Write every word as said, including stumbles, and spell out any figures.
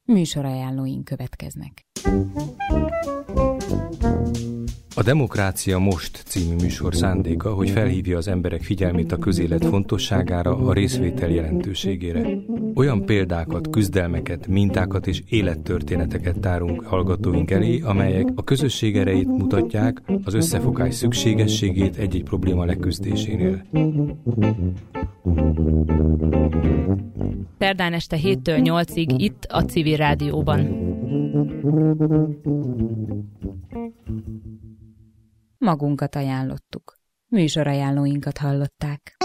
Műsorajánlóink következnek. A Demokrácia Most című műsor szándéka, hogy felhívja az emberek figyelmét a közélet fontosságára, a részvétel jelentőségére. Olyan példákat, küzdelmeket, mintákat és élettörténeteket tárunk hallgatóink elé, amelyek a közösség erejét mutatják, az összefogás szükségességét egy-egy probléma leküzdésénél. Szerdán este héttől nyolcig itt a Civil Rádióban. Magunkat ajánlottuk. Műsorajánlóinkat hallották.